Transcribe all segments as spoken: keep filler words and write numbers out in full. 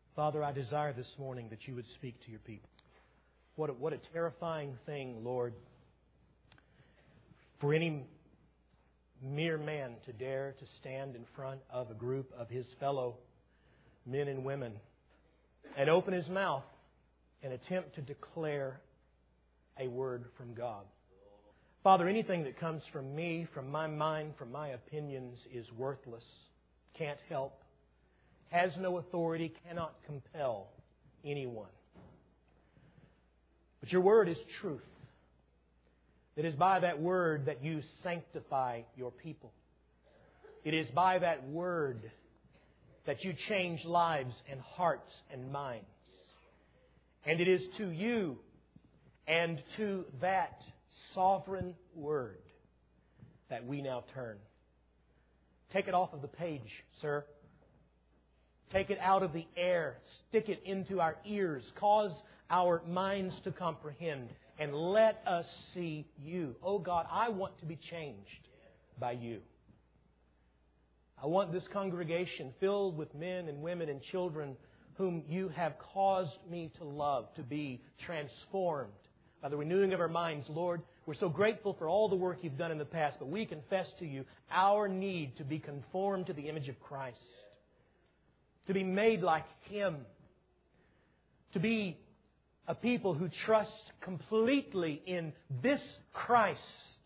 Father, I desire this morning that You would speak to Your people. What a, what a terrifying thing, Lord, for any mere man to dare to stand in front of a group of his fellow men and women and open his mouth and attempt to declare a word from God. Father, anything that comes from me, from my mind, from my opinions is worthless, can't help, has no authority, cannot compel anyone. But Your Word is truth. It is by that Word that You sanctify Your people. It is by that Word that You change lives and hearts and minds. And it is to You and to that sovereign Word that we now turn. Take it off of the page, sir. Take it out of the air. Stick it into our ears. Cause our minds to comprehend. And let us see You. Oh God, I want to be changed by You. I want this congregation filled with men and women and children whom You have caused me to love to be transformed by the renewing of our minds. Lord, we're so grateful for all the work You've done in the past, but we confess to You our need to be conformed to the image of Christ, to be made like Him, to be a people who trust completely in this Christ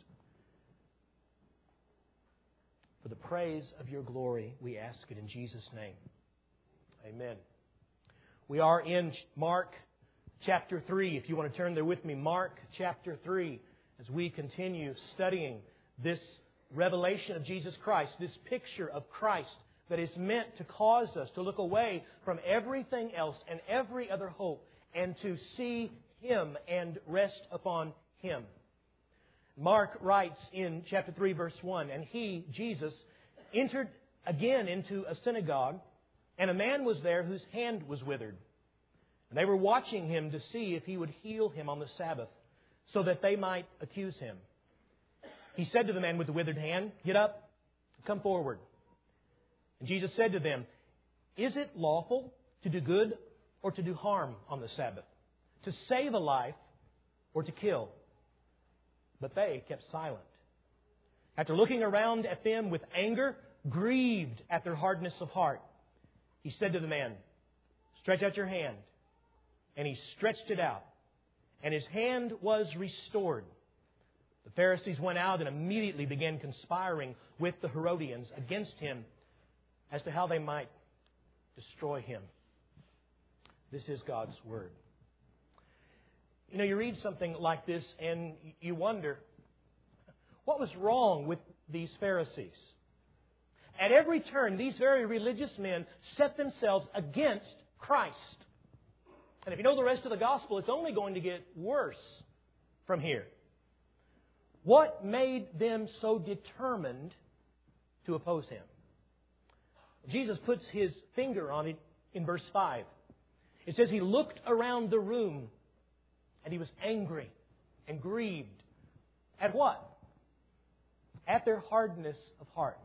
for the praise of Your glory. We ask it in Jesus' name. Amen. We are in Mark chapter three. If you want to turn there with me, Mark chapter three, as we continue studying this revelation of Jesus Christ, this picture of Christ that is meant to cause us to look away from everything else and every other hope and to see Him and rest upon Him. Mark writes in chapter three, verse one, and He, Jesus, entered again into a synagogue, and a man was there whose hand was withered. And they were watching Him to see if He would heal him on the Sabbath, so that they might accuse Him. He said to the man with the withered hand, "Get up, come forward." And Jesus said to them, "Is it lawful to do good or to do harm on the Sabbath? To save a life or to kill?" But they kept silent. After looking around at them with anger, grieved at their hardness of heart, He said to the man, "Stretch out your hand." And he stretched it out, and his hand was restored. The Pharisees went out and immediately began conspiring with the Herodians against Him as to how they might destroy Him. This is God's Word. You know, you read something like this and you wonder, what was wrong with these Pharisees? At every turn, these very religious men set themselves against Christ. And if you know the rest of the gospel, it's only going to get worse from here. What made them so determined to oppose Him? Jesus puts His finger on it in verse five. It says He looked around the room and He was angry and grieved. At what? At their hardness of heart.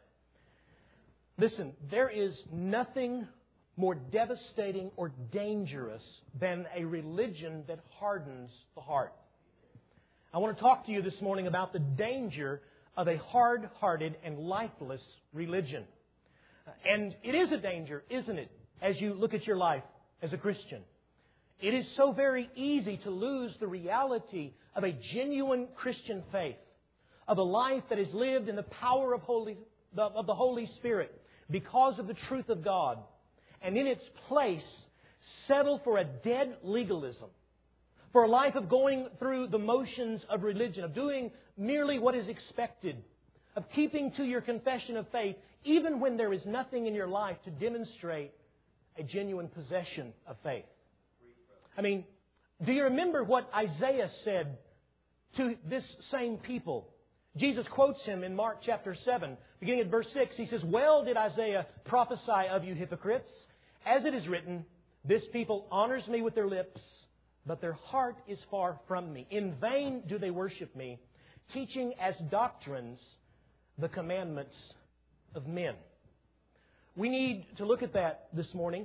Listen, there is nothing more devastating or dangerous than a religion that hardens the heart. I want to talk to you this morning about the danger of a hard-hearted and lifeless religion. And it is a danger, isn't it, as you look at your life as a Christian? It is so very easy to lose the reality of a genuine Christian faith, of a life that is lived in the power of, Holy, of the Holy Spirit because of the truth of God. And in its place, settle for a dead legalism, for a life of going through the motions of religion, of doing merely what is expected, of keeping to your confession of faith, even when there is nothing in your life to demonstrate a genuine possession of faith. I mean, do you remember what Isaiah said to this same people? Jesus quotes him in Mark chapter seven, beginning at verse six. He says, "Well did Isaiah prophesy of you hypocrites, as it is written, this people honors me with their lips, but their heart is far from me. In vain do they worship me, teaching as doctrines the commandments of men." We need to look at that this morning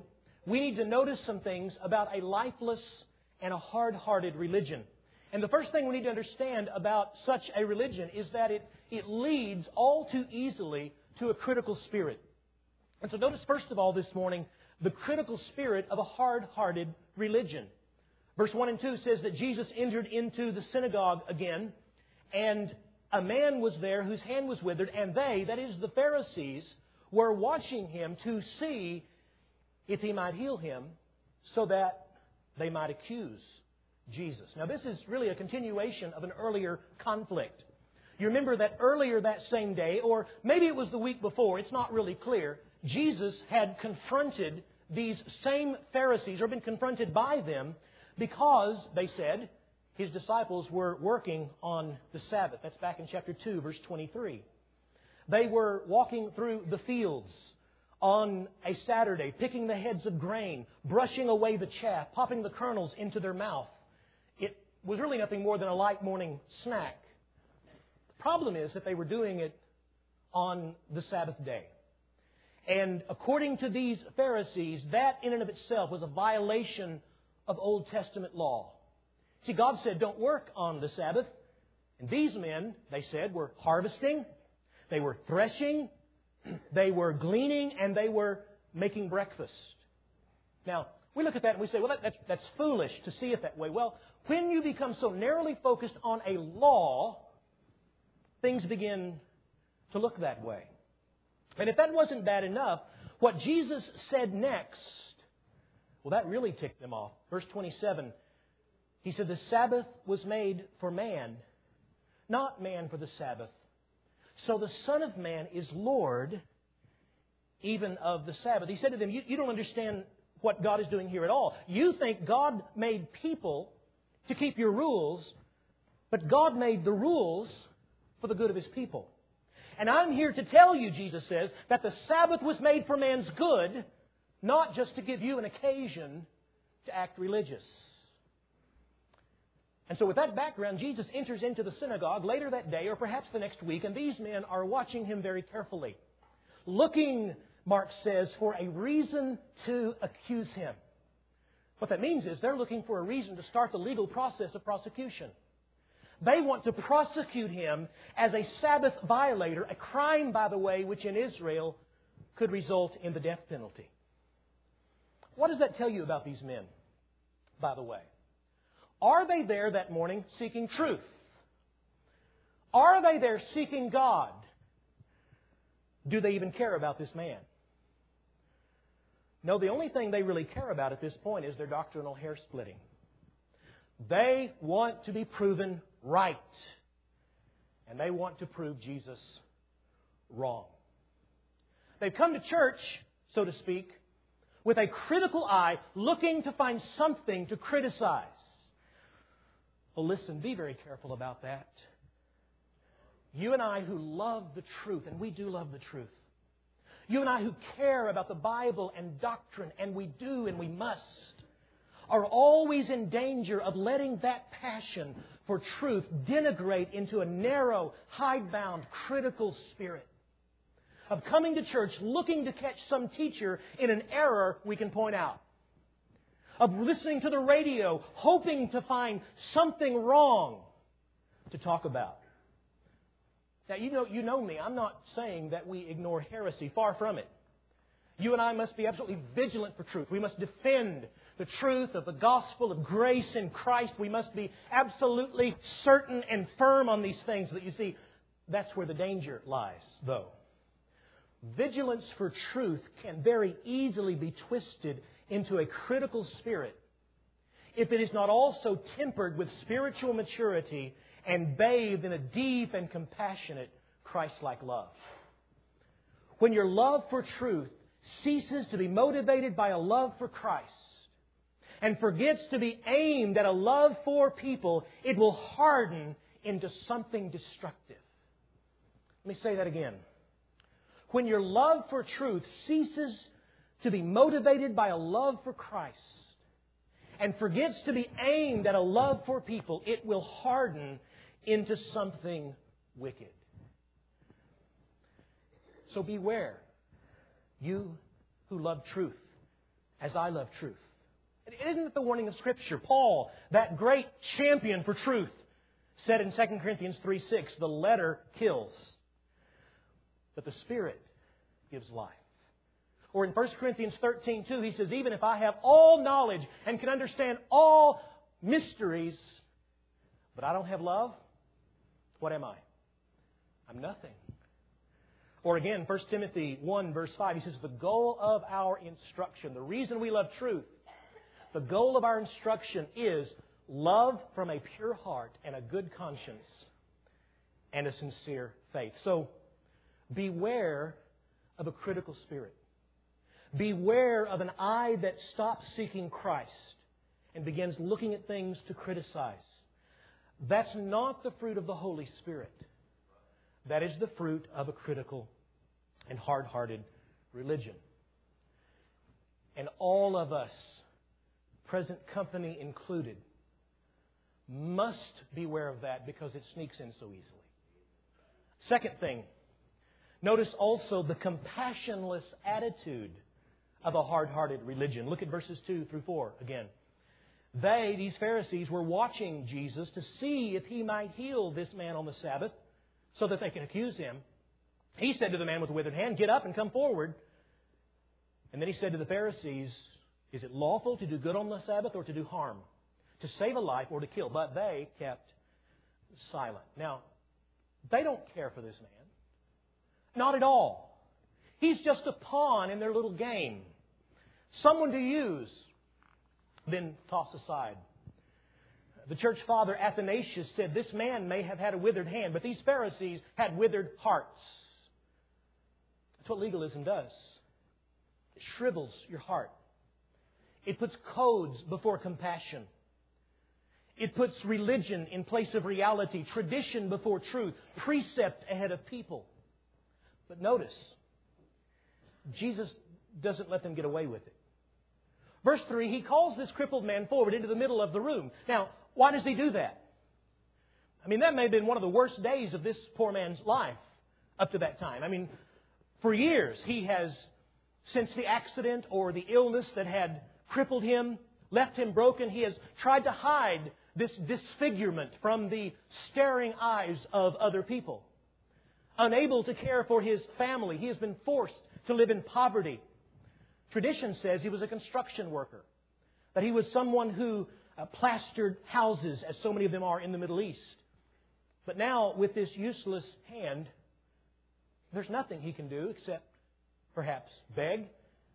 we need to notice some things about a lifeless and a hard-hearted religion. And the first thing we need to understand about such a religion is that it, it leads all too easily to a critical spirit. And so notice first of all this morning the critical spirit of a hard-hearted religion. Verse one and two says that Jesus entered into the synagogue again, and a man was there whose hand was withered, and they, that is the Pharisees, were watching Him to see if He might heal him so that they might accuse Jesus. Now this is really a continuation of an earlier conflict. You remember that earlier that same day, or maybe it was the week before, it's not really clear, Jesus had confronted these same Pharisees, or been confronted by them, because, they said, His disciples were working on the Sabbath. That's back in chapter two, verse twenty-three. They were walking through the fields on a Saturday, picking the heads of grain, brushing away the chaff, popping the kernels into their mouth. It was really nothing more than a light morning snack. The problem is that they were doing it on the Sabbath day. And according to these Pharisees, that in and of itself was a violation of Old Testament law. See, God said, don't work on the Sabbath. And these men, they said, were harvesting, they were threshing, they were gleaning, and they were making breakfast. Now, we look at that and we say, well, that, that's, that's foolish to see it that way. Well, when you become so narrowly focused on a law, things begin to look that way. And if that wasn't bad enough, what Jesus said next, well, that really ticked them off. Verse twenty-seven, He said, the Sabbath was made for man, not man for the Sabbath. So the Son of Man is Lord even of the Sabbath. He said to them, you, you don't understand what God is doing here at all. You think God made people to keep your rules, but God made the rules for the good of His people. And I'm here to tell you, Jesus says, that the Sabbath was made for man's good, not just to give you an occasion to act religious. And so with that background, Jesus enters into the synagogue later that day, or perhaps the next week, and these men are watching Him very carefully. Looking, Mark says, for a reason to accuse Him. What that means is they're looking for a reason to start the legal process of prosecution. They want to prosecute Him as a Sabbath violator, a crime, by the way, which in Israel could result in the death penalty. What does that tell you about these men, by the way? Are they there that morning seeking truth? Are they there seeking God? Do they even care about this man? No, the only thing they really care about at this point is their doctrinal hair splitting. They want to be proven right. And they want to prove Jesus wrong. They've come to church, so to speak, with a critical eye, looking to find something to criticize. Well, listen, be very careful about that. You and I who love the truth, and we do love the truth. You and I who care about the Bible and doctrine, and we do and we must, are always in danger of letting that passion for truth denigrate into a narrow, hidebound, critical spirit. Of coming to church looking to catch some teacher in an error we can point out. Of listening to the radio hoping to find something wrong to talk about. Now, you know, you know me. I'm not saying that we ignore heresy. Far from it. You and I must be absolutely vigilant for truth. We must defend the truth of the gospel of grace in Christ. We must be absolutely certain and firm on these things. But you see, that's where the danger lies, though. Vigilance for truth can very easily be twisted into a critical spirit if it is not also tempered with spiritual maturity and bathed in a deep and compassionate Christ-like love. When your love for truth ceases to be motivated by a love for Christ and forgets to be aimed at a love for people, it will harden into something destructive. Let me say that again. When your love for truth ceases to be motivated by a love for Christ and forgets to be aimed at a love for people, it will harden into something wicked. So beware, you who love truth as I love truth. Isn't it the warning of Scripture? Paul, that great champion for truth, said in Second Corinthians three six, the letter kills, but the Spirit gives life. Or in First Corinthians thirteen two, he says, even if I have all knowledge and can understand all mysteries, but I don't have love, what am I? I'm nothing. Or again, First Timothy one verse five, he says, the goal of our instruction, the reason we love truth, the goal of our instruction is love from a pure heart and a good conscience and a sincere faith. So, beware of a critical spirit. Beware of an eye that stops seeking Christ and begins looking at things to criticize. That's not the fruit of the Holy Spirit. That is the fruit of a critical and hard-hearted religion. And all of us, present company included, must beware of that because it sneaks in so easily. Second thing, notice also the compassionless attitude of a hard-hearted religion. Look at verses two through four again. They, these Pharisees, were watching Jesus to see if He might heal this man on the Sabbath so that they can accuse Him. He said to the man with the withered hand, get up and come forward. And then He said to the Pharisees, is it lawful to do good on the Sabbath or to do harm? To save a life or to kill? But they kept silent. Now, they don't care for this man. Not at all. He's just a pawn in their little game. Someone to use, then toss aside. The church father Athanasius said, this man may have had a withered hand, but these Pharisees had withered hearts. That's what legalism does. It shrivels your heart. It puts codes before compassion. It puts religion in place of reality, tradition before truth, precept ahead of people. But notice, Jesus doesn't let them get away with it. Verse three, He calls this crippled man forward into the middle of the room. Now, why does He do that? I mean, that may have been one of the worst days of this poor man's life up to that time. I mean, for years he has, since the accident or the illness that had crippled him, left him broken, he has tried to hide this disfigurement from the staring eyes of other people. Unable to care for his family, he has been forced to live in poverty. Tradition says he was a construction worker, that he was someone who uh, plastered houses, as so many of them are in the Middle East. But now, with this useless hand, there's nothing he can do except perhaps beg.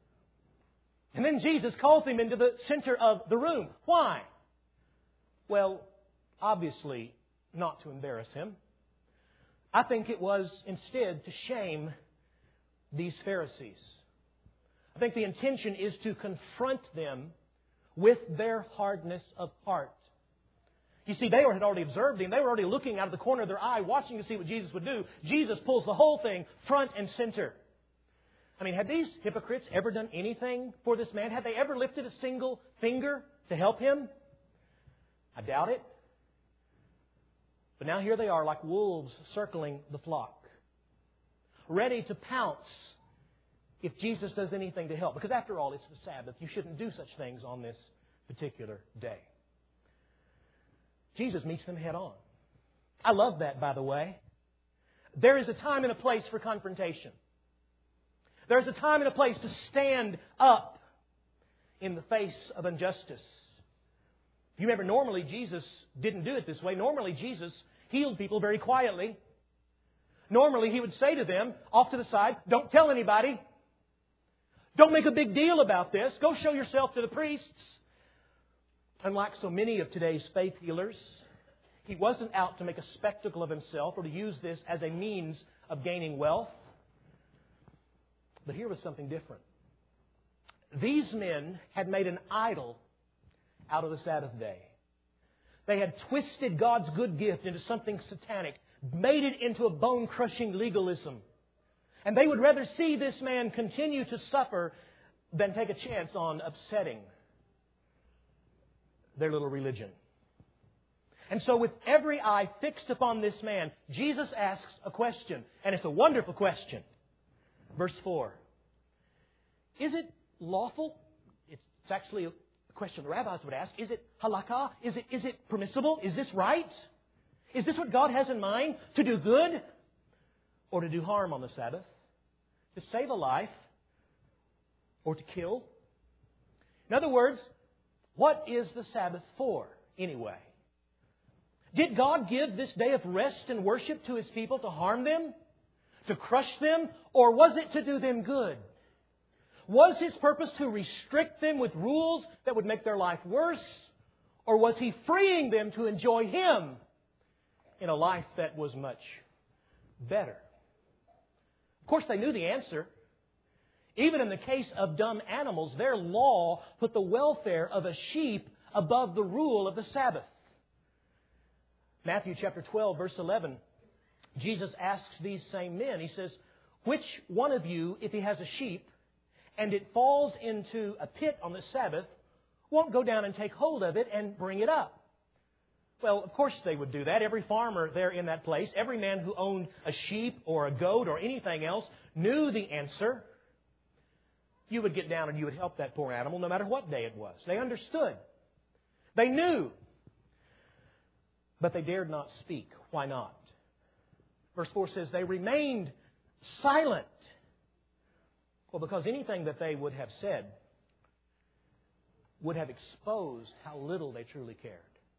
And then Jesus calls him into the center of the room. Why? Well, obviously not to embarrass him. I think it was instead to shame these Pharisees. I think the intention is to confront them with their hardness of heart. You see, they had already observed Him. They were already looking out of the corner of their eye, watching to see what Jesus would do. Jesus pulls the whole thing front and center. I mean, had these hypocrites ever done anything for this man? Had they ever lifted a single finger to help him? I doubt it. But now here they are like wolves circling the flock, ready to pounce if Jesus does anything to help. Because after all, it's the Sabbath. You shouldn't do such things on this particular day. Jesus meets them head on. I love that, by the way. There is a time and a place for confrontation. There's a time and a place to stand up in the face of injustice. You remember, normally Jesus didn't do it this way. Normally Jesus healed people very quietly. Normally He would say to them, off to the side, don't tell anybody. Don't make a big deal about this. Go show yourself to the priests. Unlike so many of today's faith healers, He wasn't out to make a spectacle of Himself or to use this as a means of gaining wealth. But here was something different. These men had made an idol out of the Sabbath day. They had twisted God's good gift into something satanic, made it into a bone-crushing legalism. And they would rather see this man continue to suffer than take a chance on upsetting their little religion. And so with every eye fixed upon this man, Jesus asks a question. And it's a wonderful question. Verse four. Is it lawful? It It's actually a question the rabbis would ask. Is it halakha? Is it, is it permissible? Is this right? Is this what God has in mind? To do good or to do harm on the Sabbath? To save a life or to kill? In other words, what is the Sabbath for anyway? Did God give this day of rest and worship to His people to harm them? To crush them? Or was it to do them good? Was His purpose to restrict them with rules that would make their life worse? Or was He freeing them to enjoy Him in a life that was much better? Of course, they knew the answer. Even in the case of dumb animals, their law put the welfare of a sheep above the rule of the Sabbath. Matthew chapter twelve, verse eleven, Jesus asks these same men, He says, which one of you, if he has a sheep, and it falls into a pit on the Sabbath, won't go down and take hold of it and bring it up? Well, of course they would do that. Every farmer there in that place, every man who owned a sheep or a goat or anything else, knew the answer. You would get down and you would help that poor animal no matter what day it was. They understood. They knew. But they dared not speak. Why not? Verse four says, they remained silent. Well, because anything that they would have said would have exposed how little they truly cared.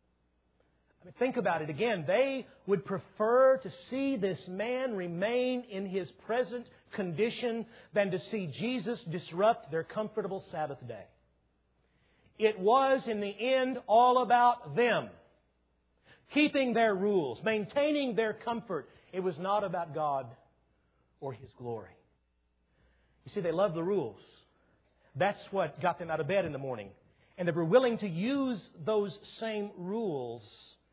I mean, think about it again. They would prefer to see this man remain in his present condition than to see Jesus disrupt their comfortable Sabbath day. It was, in the end, all about them. Keeping their rules, maintaining their comfort. It was not about God or His glory. You see, they loved the rules. That's what got them out of bed in the morning. And they were willing to use those same rules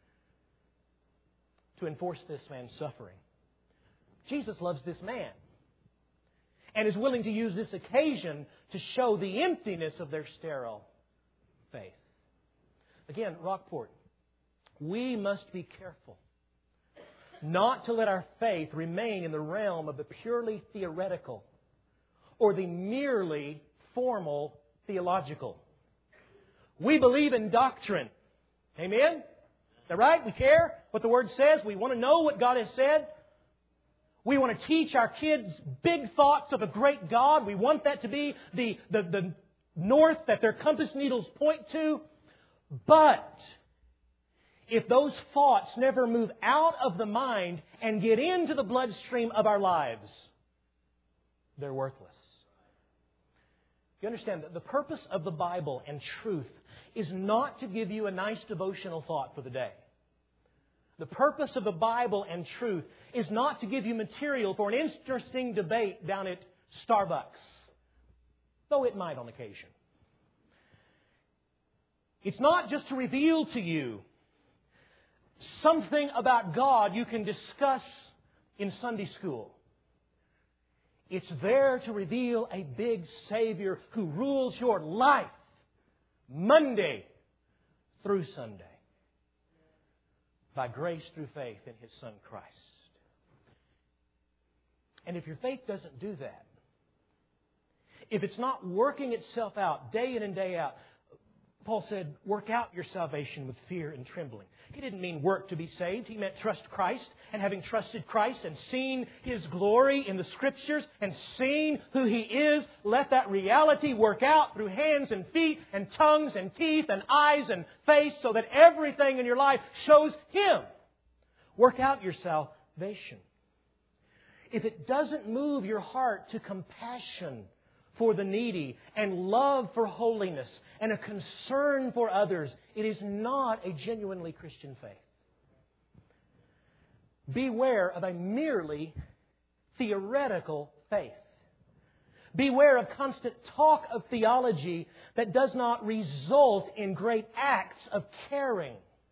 to enforce this man's suffering. Jesus loves this man and is willing to use this occasion to show the emptiness of their sterile faith. Again, Rockport, we must be careful not to let our faith remain in the realm of the purely theoretical or the merely formal theological. We believe in doctrine. Amen? Is that right? We care what the Word says. We want to know what God has said. We want to teach our kids big thoughts of a great God. We want that to be the, the, the north that their compass needles point to. But if those thoughts never move out of the mind and get into the bloodstream of our lives, they're worthless. You understand that the purpose of the Bible and truth is not to give you a nice devotional thought for the day. The purpose of the Bible and truth is not to give you material for an interesting debate down at Starbucks, though it might on occasion. It's not just to reveal to you something about God you can discuss in Sunday school. It's there to reveal a big Savior who rules your life Monday through Sunday by grace through faith in His Son Christ. And if your faith doesn't do that, if it's not working itself out day in and day out, Paul said, work out your salvation with fear and trembling. He didn't mean work to be saved. He meant trust Christ. And having trusted Christ and seen His glory in the Scriptures and seen who He is, let that reality work out through hands and feet and tongues and teeth and eyes and face so that everything in your life shows Him. Work out your salvation. If it doesn't move your heart to compassion for the needy and love for holiness and a concern for others, it is not a genuinely Christian faith. Beware of a merely theoretical faith. Beware of constant talk of theology that does not result in great acts of caring.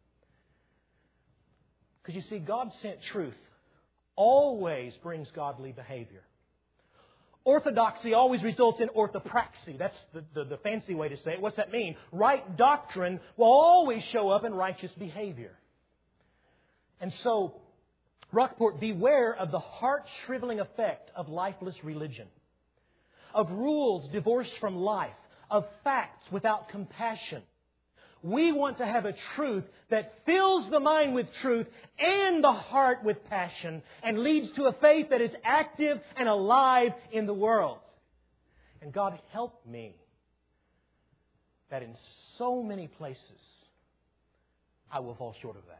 Because you see, God-sent truth always brings godly behavior. Orthodoxy always results in orthopraxy. That's the, the, the fancy way to say it. What's that mean? Right doctrine will always show up in righteous behavior. And so, Rockport, beware of the heart-shriveling effect of lifeless religion, of rules divorced from life, of facts without compassion. We want to have a truth that fills the mind with truth and the heart with passion and leads to a faith that is active and alive in the world. And God, help me that in so many places I will fall short of that.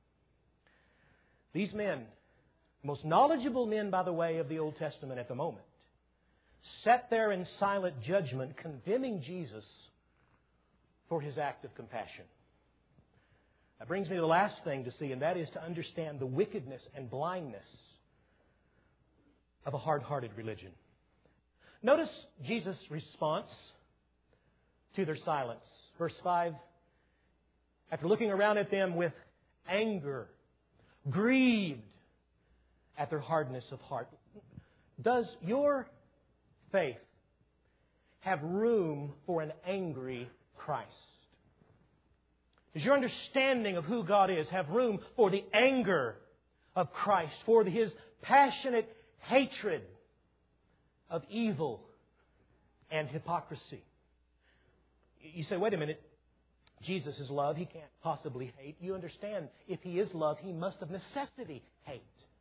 These men, most knowledgeable men, by the way, of the Old Testament at the moment, sat there in silent judgment, condemning Jesus for His act of compassion. That brings me to the last thing to see, and that is to understand the wickedness and blindness of a hard-hearted religion. Notice Jesus' response to their silence. Verse five, after looking around at them with anger, grieved at their hardness of heart. Does your faith have room for an angry Christ? Does your understanding of who God is have room for the anger of Christ, for His passionate hatred of evil and hypocrisy? You say, wait a minute, Jesus is love. He can't possibly hate. You understand, if He is love, He must of necessity hate.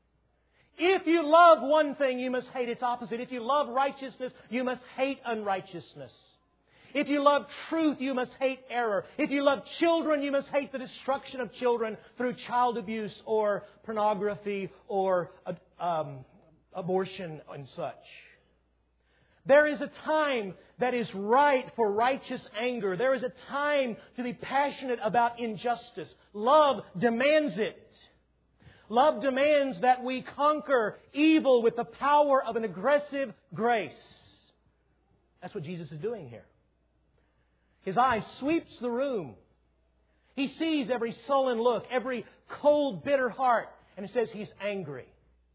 If you love one thing, you must hate its opposite. If you love righteousness, you must hate unrighteousness. If you love truth, you must hate error. If you love children, you must hate the destruction of children through child abuse or pornography or um, abortion and such. There is a time that is right for righteous anger. There is a time to be passionate about injustice. Love demands it. Love demands that we conquer evil with the power of an aggressive grace. That's what Jesus is doing here. His eye sweeps the room. He sees every sullen look, every cold, bitter heart, and He says He's angry.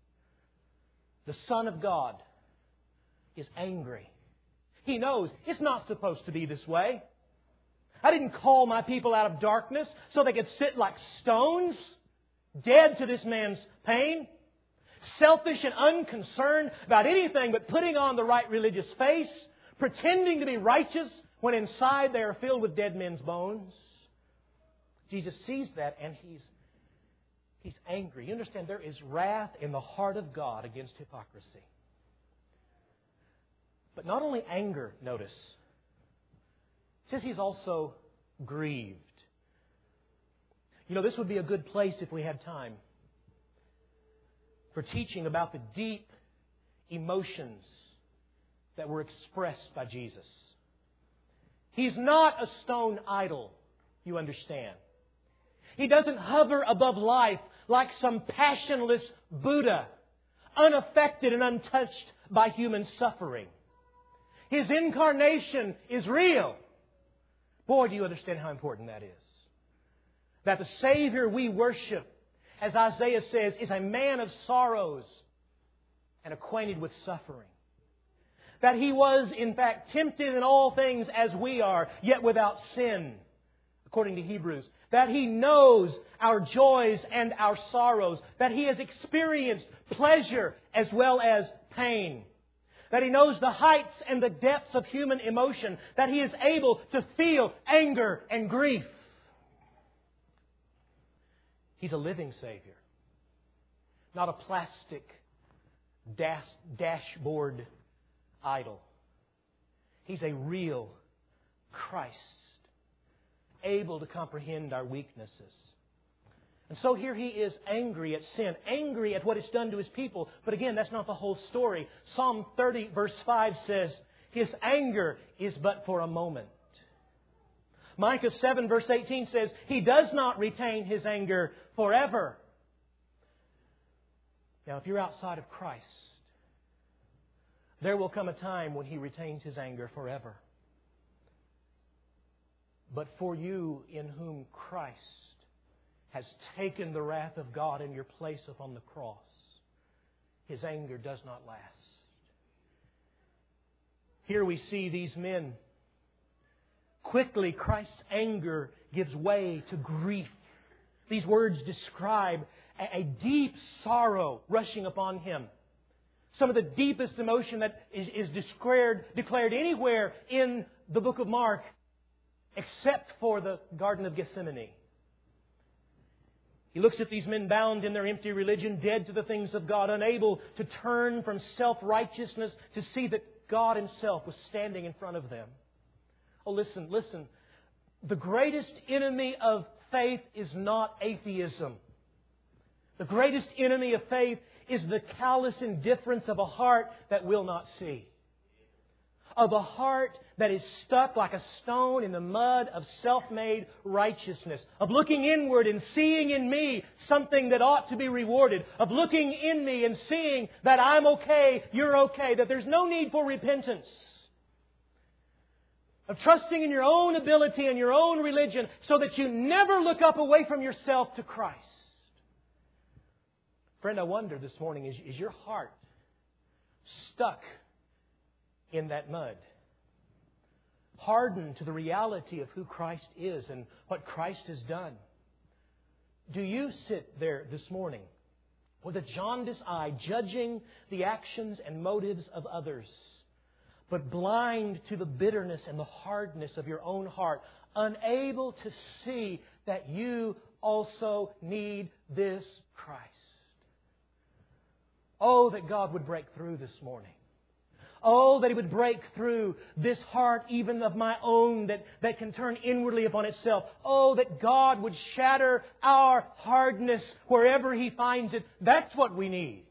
The Son of God is angry. He knows it's not supposed to be this way. I didn't call my people out of darkness so they could sit like stones, dead to this man's pain, selfish and unconcerned about anything but putting on the right religious face, pretending to be righteous when inside they are filled with dead men's bones. Jesus sees that and He's He's angry. You understand, there is wrath in the heart of God against hypocrisy. But not only anger, notice. It says He's also grieved. You know, this would be a good place if we had time for teaching about the deep emotions that were expressed by Jesus. He's not a stone idol, you understand. He doesn't hover above life like some passionless Buddha, unaffected and untouched by human suffering. His incarnation is real. Boy, do you understand how important that is. That the Savior we worship, as Isaiah says, is a man of sorrows and acquainted with suffering. That He was, in fact, tempted in all things as we are, yet without sin, according to Hebrews. That He knows our joys and our sorrows. That He has experienced pleasure as well as pain. That He knows the heights and the depths of human emotion. That He is able to feel anger and grief. He's a living Savior. Not a plastic dash, dashboard idol. He's a real Christ, able to comprehend our weaknesses. And so here He is angry at sin, angry at what it's done to His people. But again, that's not the whole story. Psalm thirty verse five says, His anger is but for a moment. Micah seven verse eighteen says, He does not retain His anger forever. Now, if you're outside of Christ, there will come a time when He retains His anger forever. But for you in whom Christ has taken the wrath of God in your place upon the cross, His anger does not last. Here we see these men. Quickly, Christ's anger gives way to grief. These words describe a deep sorrow rushing upon Him. some of the deepest emotion that is, is declared, declared anywhere in the book of Mark, except for the Garden of Gethsemane. He looks at these men bound in their empty religion, dead to the things of God, unable to turn from self-righteousness to see that God Himself was standing in front of them. Oh, listen, listen. The greatest enemy of faith is not atheism. The greatest enemy of faith is the callous indifference of a heart that will not see. Of a heart that is stuck like a stone in the mud of self-made righteousness. Of looking inward and seeing in me something that ought to be rewarded. Of looking in me and seeing that I'm okay, you're okay, that there's no need for repentance. Of trusting in your own ability and your own religion so that you never look up away from yourself to Christ. Friend, I wonder this morning, is, is your heart stuck in that mud? Hardened to the reality of who Christ is and what Christ has done? Do you sit there this morning with a jaundiced eye, judging the actions and motives of others, but blind to the bitterness and the hardness of your own heart, unable to see that you also need this Christ? Oh, that God would break through this morning. Oh, that He would break through this heart even of my own that, that can turn inwardly upon itself. Oh, that God would shatter our hardness wherever He finds it. That's what we need.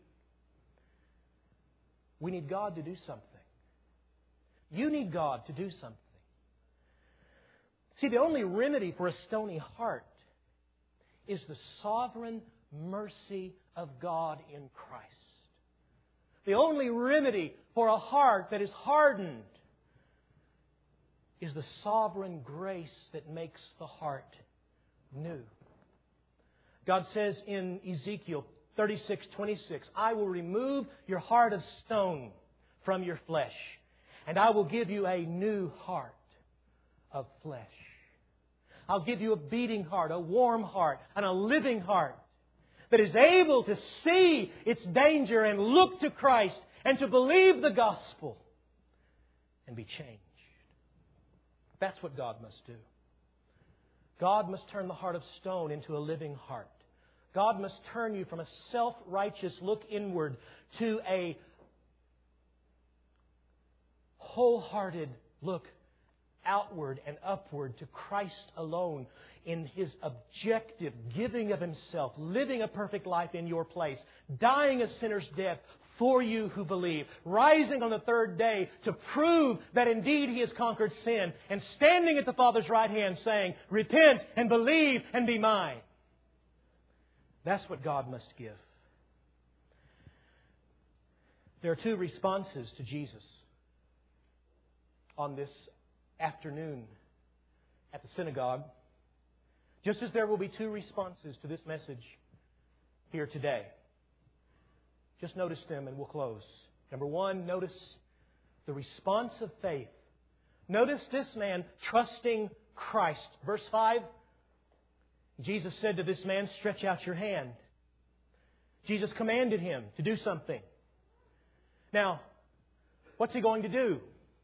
We need God to do something. You need God to do something. See, the only remedy for a stony heart is the sovereign mercy of God in Christ. The only remedy for a heart that is hardened is the sovereign grace that makes the heart new. God says in Ezekiel thirty-six twenty-six, I will remove your heart of stone from your flesh, and I will give you a new heart of flesh. I'll give you a beating heart, a warm heart, and a living heart that is able to see its danger and look to Christ and to believe the gospel and be changed. That's what God must do. God must turn the heart of stone into a living heart. God must turn you from a self-righteous look inward to a wholehearted look outward and upward to Christ alone in His objective giving of Himself, living a perfect life in your place, dying a sinner's death for you who believe, rising on the third day to prove that indeed He has conquered sin, and standing at the Father's right hand saying, repent and believe and be mine. That's what God must give. There are two responses to Jesus on this afternoon at the synagogue, just as there will be two responses to this message here today. Just notice them and we'll close. Number one, notice the response of faith. Notice this man trusting Christ. Verse five, Jesus said to this man, stretch out your hand. Jesus commanded him to do something. Now, what's he going to do?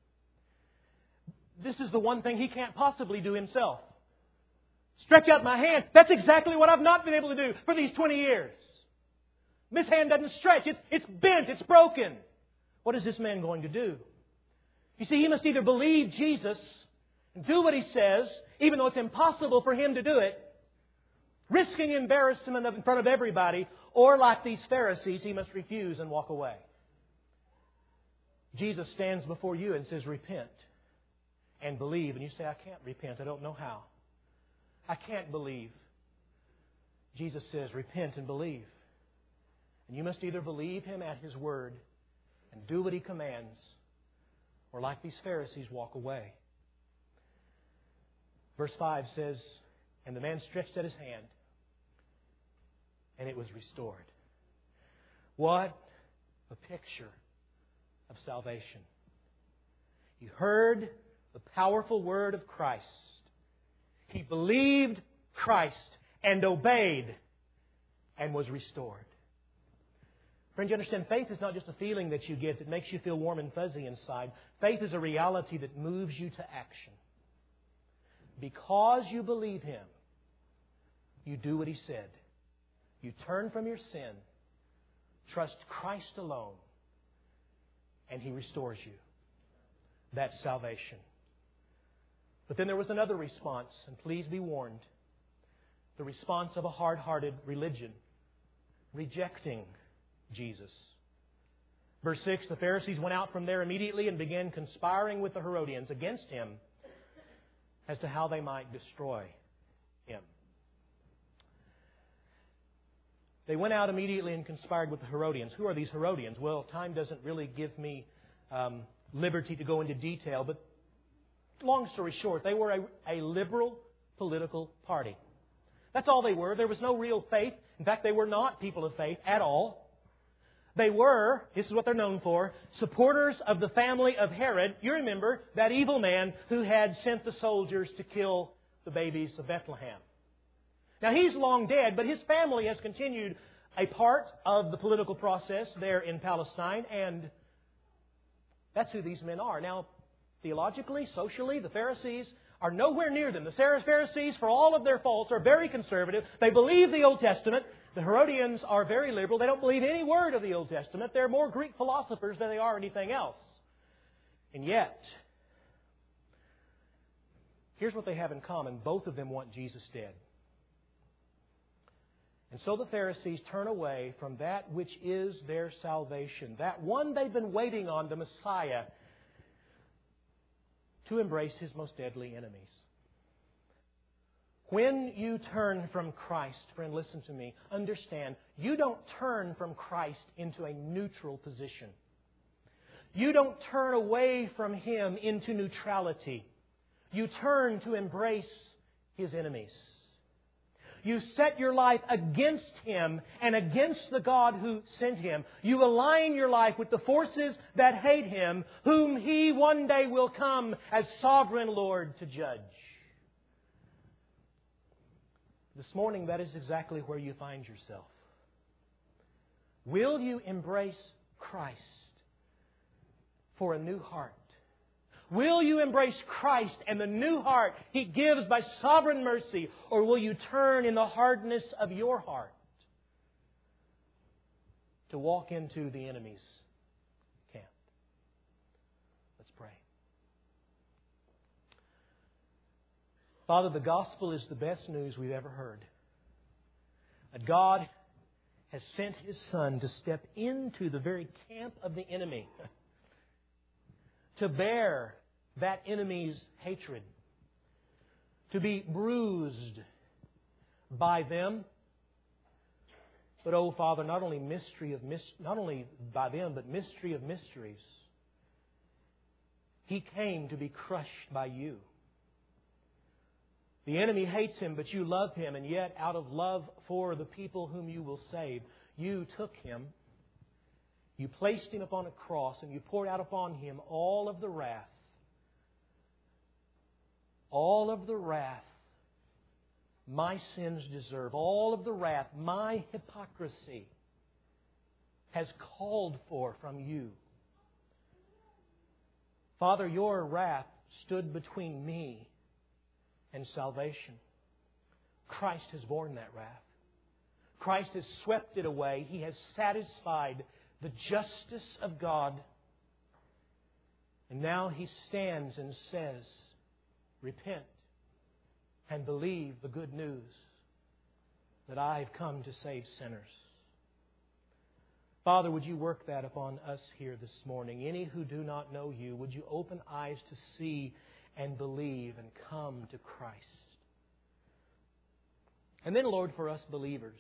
This is the one thing he can't possibly do himself. Stretch out my hand. That's exactly what I've not been able to do for these twenty years. This hand doesn't stretch. It's, it's bent. It's broken. What is this man going to do? You see, he must either believe Jesus and do what He says, even though it's impossible for him to do it, risking embarrassment in front of everybody, or like these Pharisees, he must refuse and walk away. Jesus stands before you and says, repent and believe. And you say, I can't repent. I don't know how. I can't believe. Jesus says, repent and believe. And you must either believe Him at His word and do what He commands, or like these Pharisees, walk away. Verse five says, and the man stretched out his hand, and it was restored. What a picture of salvation. He heard the powerful word of Christ. He believed Christ and obeyed and was restored. Friends, you understand, faith is not just a feeling that you get that makes you feel warm and fuzzy inside. Faith is a reality that moves you to action. Because you believe Him, you do what He said. You turn from your sin, trust Christ alone, and He restores you. That's salvation. But then there was another response, and please be warned. The response of a hard-hearted religion, rejecting Jesus. Verse six, the Pharisees went out from there immediately and began conspiring with the Herodians against Him as to how they might destroy Him. They went out immediately and conspired with the Herodians. Who are these Herodians? Well, time doesn't really give me um, liberty to go into detail, but long story short, they were a, a liberal political party. That's all they were. There was no real faith. In fact, they were not people of faith at all. They were, this is what they're known for, supporters of the family of Herod. You remember that evil man who had sent the soldiers to kill the babies of Bethlehem. Now, he's long dead, but his family has continued a part of the political process there in Palestine, and that's who these men are. Now, theologically, socially, the Pharisees are nowhere near them. The Pharisees, for all of their faults, are very conservative. They believe the Old Testament. The Herodians are very liberal. They don't believe any word of the Old Testament. They're more Greek philosophers than they are anything else. And yet, here's what they have in common. Both of them want Jesus dead. And so the Pharisees turn away from that which is their salvation, that one they've been waiting on, the Messiah, to embrace His most deadly enemies. When you turn from Christ, friend, listen to me, understand, you don't turn from Christ into a neutral position. You don't turn away from Him into neutrality. You turn to embrace His enemies. You set your life against Him and against the God who sent Him. You align your life with the forces that hate Him, whom He one day will come as sovereign Lord to judge. This morning, that is exactly where you find yourself. Will you embrace Christ for a new heart? Will you embrace Christ and the new heart He gives by sovereign mercy? Or will you turn in the hardness of your heart to walk into the enemy's camp? Let's pray. Father, the gospel is the best news we've ever heard. That God has sent His Son to step into the very camp of the enemy, to bear that enemy's hatred, to be bruised by them. But, oh Father, not only mystery of not only by them, but mystery of mysteries. He came to be crushed by You. The enemy hates Him, but You love Him, and yet out of love for the people whom You will save, You took Him, You placed Him upon a cross, and You poured out upon Him all of the wrath, all of the wrath my sins deserve, all of the wrath my hypocrisy has called for from You. Father, Your wrath stood between me and salvation. Christ has borne that wrath. Christ has swept it away. He has satisfied the justice of God. And now He stands and says, repent and believe the good news that I've come to save sinners. Father, would You work that upon us here this morning? Any who do not know You, would You open eyes to see and believe and come to Christ? And then, Lord, for us believers,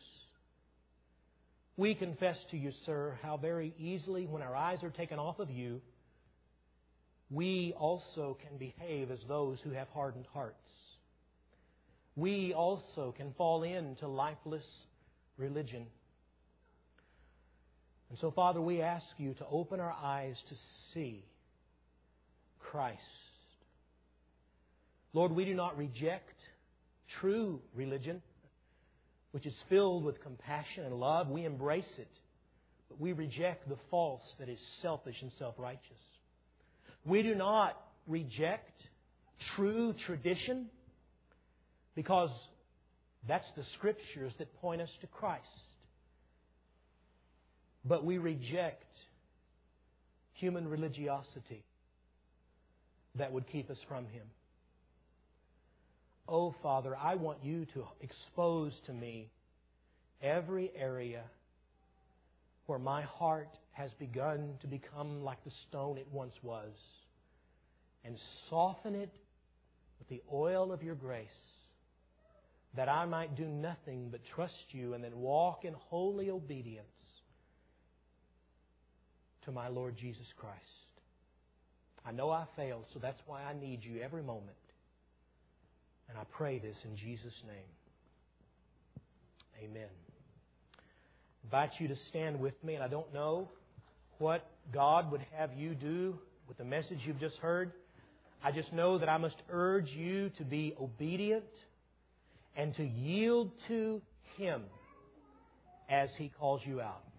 we confess to You, sir, how very easily, when our eyes are taken off of You, we also can behave as those who have hardened hearts. We also can fall into lifeless religion. And so, Father, we ask You to open our eyes to see Christ. Lord, we do not reject true religion, which is filled with compassion and love. We embrace it. but we reject the false that is selfish and self-righteous. We do not reject true tradition because that's the Scriptures that point us to Christ. But we reject human religiosity that would keep us from Him. Oh, Father, I want You to expose to me every area where my heart has begun to become like the stone it once was, and soften it with the oil of Your grace, that I might do nothing but trust You and then walk in holy obedience to my Lord Jesus Christ. I know I failed, so that's why I need You every moment. And I pray this in Jesus' name. Amen. I invite you to stand with me, and I don't know what God would have you do with the message you've just heard. I just know that I must urge you to be obedient and to yield to Him as He calls you out.